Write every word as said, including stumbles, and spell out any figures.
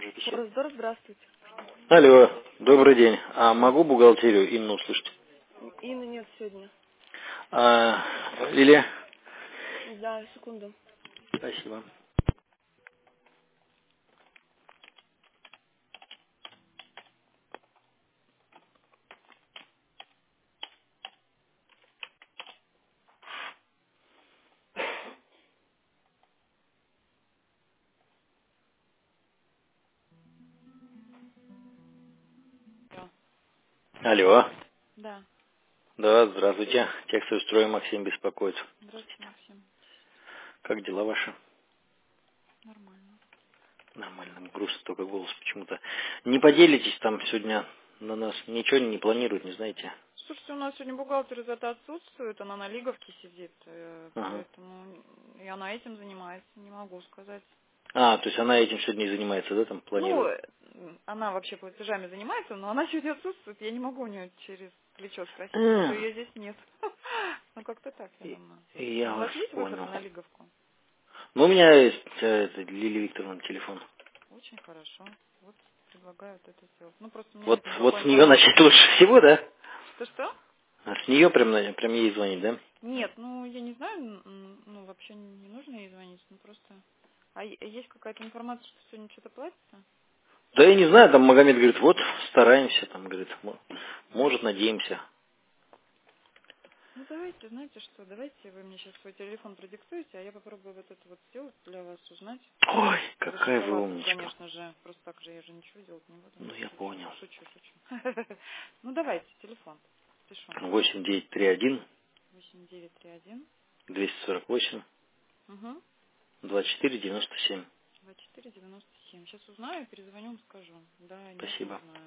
Раздор, здравствуйте. Алло, добрый день. А могу бухгалтерию Инну услышать? Инны нет сегодня. А, Лилия? Да, секунду. Спасибо. Да. Алло. Да. Да, здравствуйте. Текстовый Максим беспокоит. Здравствуйте, Максим. Как дела ваши? Нормально. Нормально, грустно, только голос почему-то. Не поделитесь там сегодня на нас? Ничего не планируют, не знаете? Слушайте, у нас сегодня бухгалтер из-за отсутствует, она на лиговке сидит, э, Ага. поэтому и она этим занимается, не могу сказать. А, то есть она этим сегодня и занимается, да, там Ну, планирует? э, она вообще платежами занимается, но она сегодня отсутствует, я не могу у нее через плечо спросить, что А, ее здесь нет. Ну, как-то так, я и- думаю. и я У вас вас есть выход понял. на лиговку? Ну, у меня есть э, это, Лилия Викторовна телефон. Очень хорошо. Вот предлагаю вот это сделать. Ну, просто у меня Вот, нет вот никакой с нее информации. начать лучше всего, да? Что-что? А с нее прям, на- прям ей звонить, да? Нет, ну, я не знаю, м, м, ну, вообще не нужно ей звонить, ну, просто... А е- есть какая-то информация, что сегодня что-то платится? Да я не знаю, там Магомед говорит, вот, стараемся, там, говорит, мо- может, надеемся. Ну, давайте, знаете что, давайте вы мне сейчас свой телефон продиктуете, а я попробую вот это вот сделать для вас, узнать. Ой, какая вы Зашифроваться, умничка. конечно же, просто так же я же ничего делать не буду. Ну, я Шучу, понял. шучу, шучу. Ну, давайте, телефон, пишу. восемь девять три один восемь девять три один. двести сорок восемь Угу. двадцать четыре девяносто семь. двадцать четыре девяносто семь. Сейчас узнаю, перезвоню, вам скажу. Да, нет, не Спасибо. знаю.